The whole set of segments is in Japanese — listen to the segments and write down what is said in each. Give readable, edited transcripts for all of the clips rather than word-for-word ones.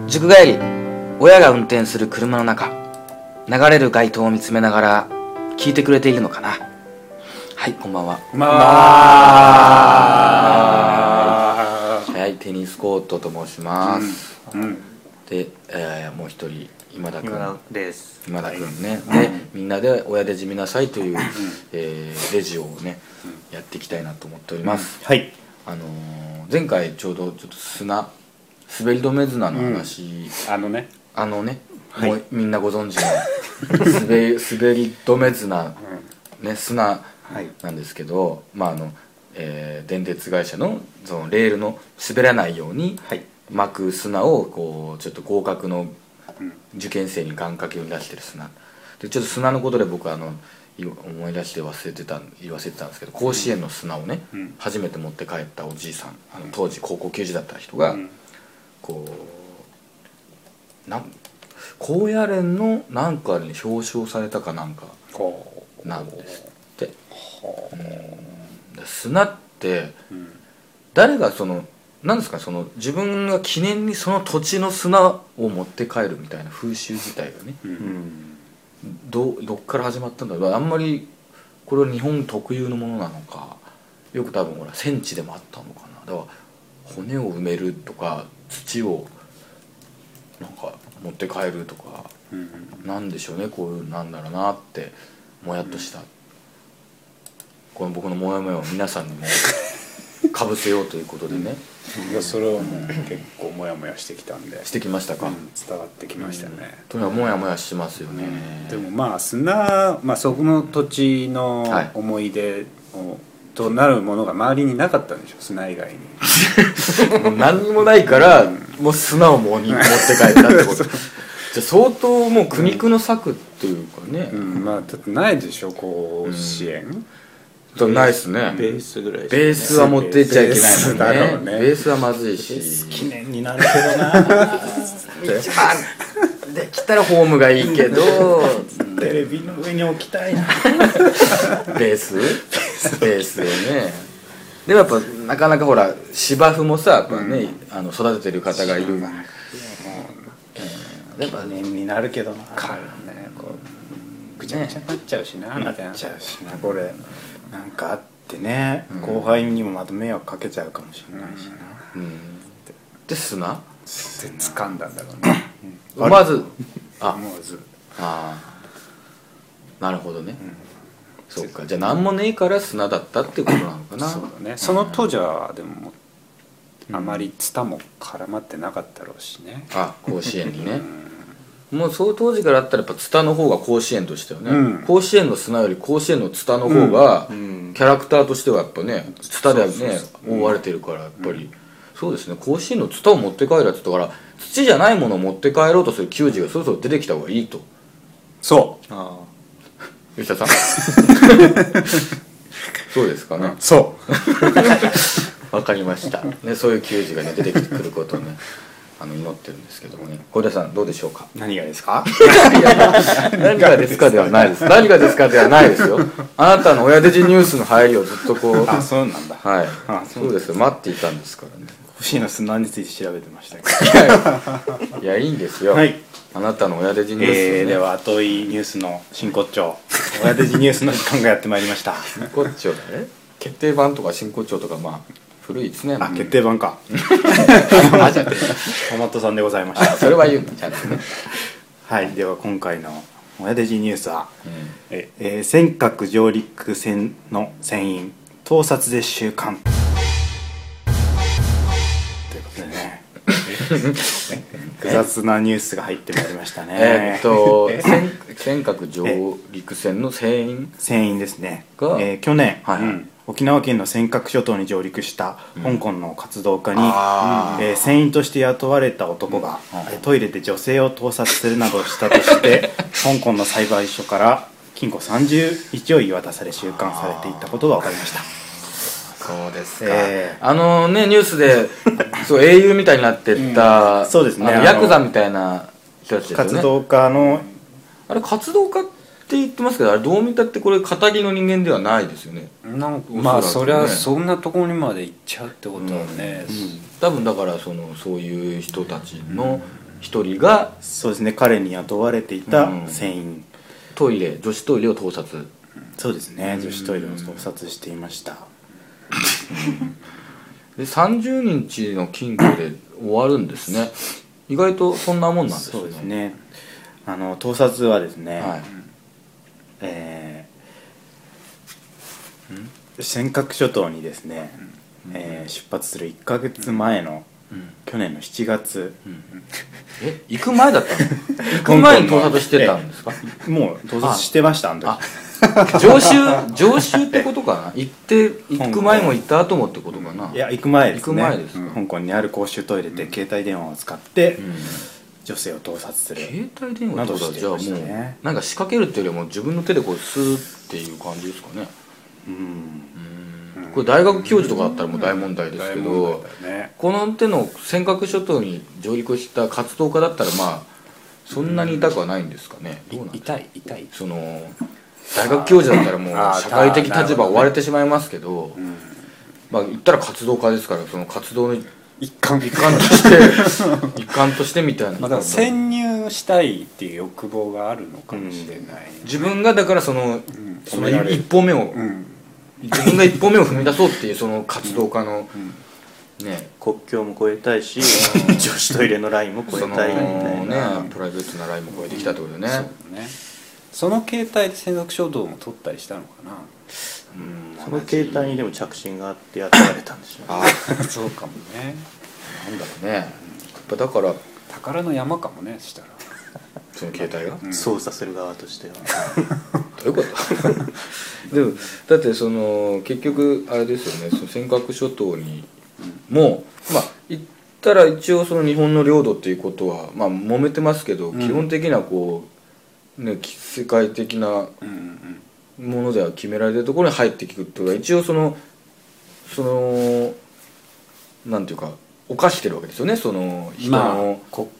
塾帰り、親が運転する車の中、流れる街灯を見つめながら聞いてくれているのかな。はい、こんばんは。はい、テニスコートと申します、で、もう一人今田君です。今田君ね、でみんなで親で地見なさいという、レジオをね、やっていきたいなと思っております、 はい。 前回ちょうどちょっと滑り止め綱の話、 はい、 もうみんなご存知の滑り止め綱、砂なんですけど、電鉄会社のそのレールの滑らないように巻く砂をこうちょっと合格の受験生に願掛けを出してる砂で、ちょっと砂のことで僕思い出して言わせてたんですけど、甲子園の砂をね、初めて持って帰ったおじいさん、当時高校球児だった人が、こう高野連のなんかに表彰されたかなんかなんですって。砂って、誰がなんですか、自分が記念にその土地の砂を持って帰るみたいな風習自体がね、どっから始まったんだろう。あんまりこれは日本特有のものなのか、よく多分ほら戦地でもあったのかな。だから骨を埋めるとか土をなんか持って帰るとか、なんでしょうね、こういうなんだろうなってもやっとした、この僕のモヤモヤを皆さんにもかぶせようということでね。 いや、それはもう結構モヤモヤしてきたんで。 してきましたか。 伝わってきましたね。 とにかくモヤモヤしますよね。 でも砂、そこの土地の思い出となるものが周りになかったんでしょ、砂以外に。 もう何にもないから、もう砂を持って帰ったってこと。じゃあ相当もう苦肉の策っていうかね。 だってないでしょ甲子園。 ないっすね。 ベースぐらい。 ベースは持ってっちゃいけないもんね。ベースはまずいし。 記念になるけどな。 一番できたらホームがいいけど、 テレビの上に置きたいな。 ベースでね。でもやっぱなかなかほら芝生もさ、やっぱね、育ててる方がいる。 やっぱ記念になるけどな。ぐちゃぐちゃになっちゃうしな。 なっちゃうしな。これなんかあってね、後輩にもまた迷惑かけちゃうかもしれないしな。 で砂で掴んだんだろうね。 思わずなるほどね。そうか、じゃあ何もねえから砂だったってことなのかな。 そうだね。その当時はでもあまりツタも絡まってなかったろうしね。 甲子園にね。もうそう当時からあったらやっぱツタの方が甲子園としてはね、甲子園の砂より甲子園のツタの方がキャラクターとしてはやっぱね、ツタでね覆われてるから、やっぱりそうですね。甲子園のツタを持って帰るやつだから、土じゃないものを持って帰ろうとする球児がそろそろ出てきた方がいいと。そう吉田さんそうですかね。わかりましたね。そういう球児がね出てくることをね祈ってるんですけどもね。小出さんどうでしょうか。 何がですか。 何がですかではないです。何がですかではないですよ。あなたの親弟子ニュースの入りをずっとこう。 そうなんだ。 はい。そうですよ。待っていたんですからね。 甲子園の砂について調べてましたけど。 いやいいんですよ。あなたの親弟子ニュース、 では後追いニュースの真骨頂、親弟子ニュースの時間がやってまいりました。 真骨頂だね。決定版とか真骨頂とか古いですね。 決定版か。トマトさんでございました。 それは言うのちゃんとね。 はい。では今回の親弟子ニュースは、尖閣上陸船の船員盗撮で収監ということでね。複雑なニュースが入ってまいりましたね。 尖閣上陸船の船員ですね。去年、沖縄県の尖閣諸島に上陸した香港の活動家に、船員として雇われた男が、トイレで女性を盗撮するなどしたとして香港の裁判所から禁錮30日を言い渡され収監されていたことが分かりました。 そうですか。ニュースでそう英雄みたいになってった、 そうですね、 ヤクザみたいな人たちですよね。 活動家の活動家って言ってますけど、あれどう見たってこれ堅気の人間ではないですよね。 そりゃそんなところにまで行っちゃうってことはね、 多分だからそういう人たちの一人がそうですね、彼に雇われていた船員、 女子トイレを盗撮。 そうですね、女子トイレを盗撮していました。 で30日の禁錮で終わるんですね。意外とそんなもんなんですね。 そうですね、盗撮はですね、はい、尖閣諸島にですね、出発する1ヶ月前の、去年の7月、 行く前だったの？行く前に盗撮してたんですか？ もう盗撮してました。あの時常習ってことかな。行く前も行った後もってことかな。 いや、行く前ですね。 行く前ですか。 香港にある公衆トイレで携帯電話を使って、女性を盗撮する。 携帯電話ってことはじゃあもうなんか仕掛けるっていうよりも自分の手でこう吸うっていう感じですかね。これ大学教授とかだったらもう大問題ですけど、この手の尖閣諸島に上陸した活動家だったらまあそんなに痛くはないんですかね。どうなんですか？ 痛い。 その大学教授だったらもう社会的立場を追われてしまいますけど、まあ言ったら活動家ですから、その活動の一環としてみたいな。 まあ、だから潜入したいっていう欲望があるのかもしれない、 自分がだからその一歩目を、自分が一歩目を踏み出そうっていうその活動家の、ね、 国境も越えたいし女子トイレのラインも越えたいみたいな、 プライベートなラインも越えてきたってことでね。 その携帯で尖閣諸島も撮ったりしたのかな。 その携帯にでも着信があってやってられたんでしょうね。 そうかもね。 なんだろうね、やっぱだから宝の山かもね、したらその携帯が、 操作する側としてはどういうことでもだってその結局あれですよね、その尖閣諸島にも、まあ言ったら一応その日本の領土っていうことはまあ揉めてますけど、基本的なこうね世界的なものでは決められてるところに入っていくっていうのは一応そのなんていうか犯してるわけですよね、その人の、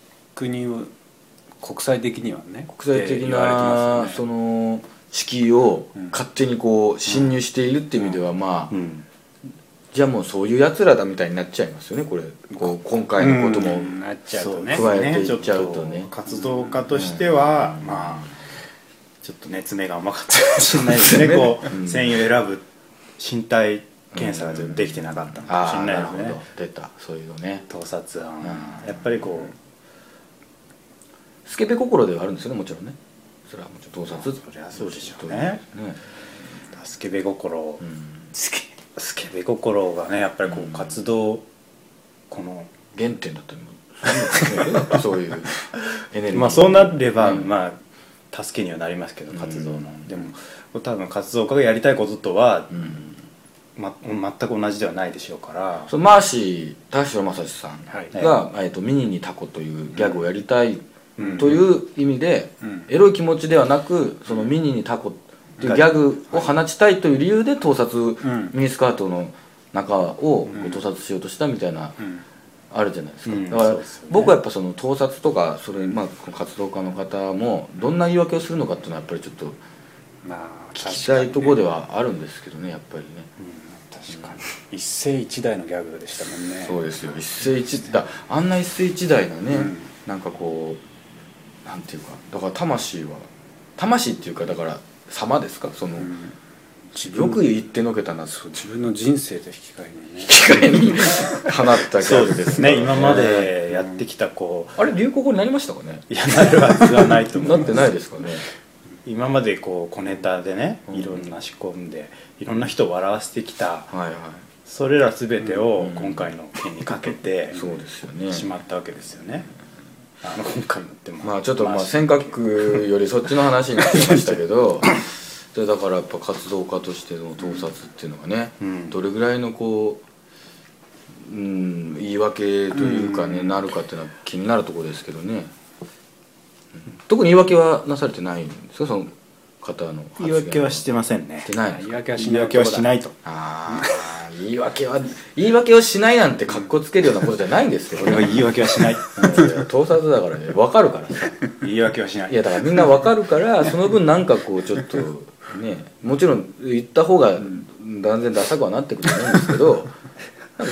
国際的にはね、 国際的な、その敷居を勝手にこう侵入しているっていう意味では、まあ、じゃあもうそういうやつらだみたいになっちゃいますよね、これこう今回のことも加えていっちゃうとね、 活動家としては、まあちょっとね爪が甘かったかもしれないですね。こう繊維を選ぶ身体検査ができてなかったのかもしれないですね。 出たそういうのね、 盗撮はやっぱりこうスケベ心ではあるんですよね、もちろんね。それはもちろん盗撮、 そりゃそうでしょうね。スケベ心、スケベ心がねやっぱりこう活動、この原点だったりそういうエネルギー、 まあそうなればまあ助けにはなりますけど、活動の、でも多分活動家がやりたいこととは、全く同じではないでしょうから、 そのマーシー田代正史さんが、ミニにタコというギャグをやりたいという意味で、エロい気持ちではなくそのミニにタコっていうギャグを放ちたいという理由で盗撮、ミニスカートの中を盗撮しようとしたみたいな、あるじゃないですか。だから僕はやっぱその盗撮とかそれ、まあ活動家の方もどんな言い訳をするのかっていうのはやっぱりちょっと聞きたいところではあるんですけどね、やっぱりね。 確かに一世一代のギャグでしたもんね。 そうですよ、一世一代、あんな一世一代のね、なんかこうなんていうか、だから魂っていうか、だから様ですか、その、よく言ってのけたな、 自分の人生と引き換えに放ったギャグですね。 今までやってきたこう、あれ流行語になりましたかね。 いや、なるはずはないと思う。 なってないですかね。 今までこう小ネタでね、いろんな仕込んでいろんな人を笑わせてきた、それら全てを今回の件にかけてしまったわけですよね。今回のってまあちょっと尖閣よりそっちの話になってましたけどでだからやっぱ活動家としての盗撮っていうのがね、どれぐらいのこう、言い訳というかね、なるかっていうのは気になるところですけどね。特に言い訳はなされてないんですか、その方の言い訳はしてませんね。 してない。 言い訳はしないと。 言い訳をしないなんて格好つけるようなことじゃないんですけどね。 言い訳はしない。 盗撮だからね、分かるからさ。 言い訳はしない。 いやだからみんな分かるからその分なんかこうちょっとね、もちろん言った方が断然ダサくはなってくると思うんですけど、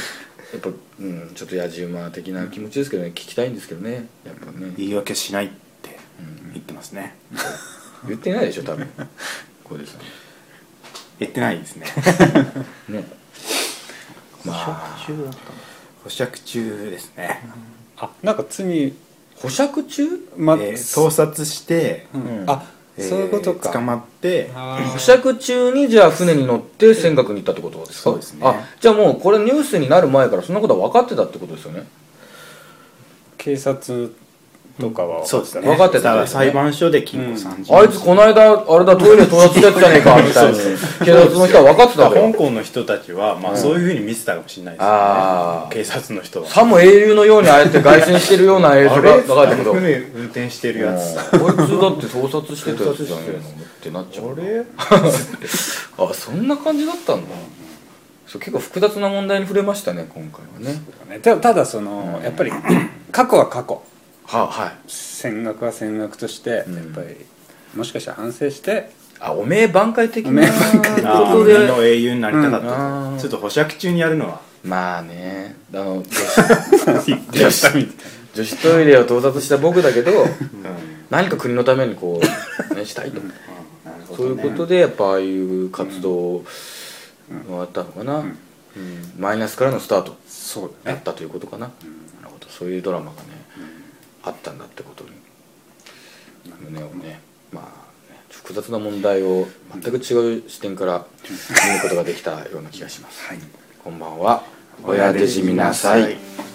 やっぱ、ちょっとやじ馬的な気持ちですけどね、聞きたいんですけどね、やっぱね。 言い訳しないって言ってますね、 言ってないでしょ多分小出さん言ってないですねね。まあ中だったの。 保釈中ですね、 なんか次保釈中？ 盗撮して、 そういうことか。 捕まって保釈中にじゃあ船に乗って尖閣に行ったってことですか？ そうですね。 じゃあもうこれニュースになる前からそんなことは分かってたってことですよね。 警察とかはそうですね、 分かってた、 裁判所で禁錮3時、 あいつこの間あれだトイレ盗撮したやつじゃねえかみたいに警察の人は分かってたわけよ。 香港の人たちは、そういうふうに見てたかもしれないですね、警察の人は。 さも英雄のようにああやって凱旋してるような映像が分かったけど、 船運転してるやつ、 こいつだって盗撮してたやつじゃねえのってなっちゃう。あ、そんな感じだったんだ。そう結構複雑な問題に触れましたね今回はね。 ただそのやっぱり過去は過去、戦略は戦略としてやっぱりもしかしたら反省して、 おめえ挽回的なことでの英雄になりたかった、ちょっと保釈中にやるのはまあね、女子トイレを盗撮した僕だけど、何か国のためにこう、ね、したいと、そういうことでやっぱああいう活動があったのかな、マイナスからのスタートだったということかな、なるほど、そういうドラマがね、あったんだってことに胸をね、まあね、複雑な問題を全く違う視点から見ることができたような気がします。こんばんは、親弟子みなさい。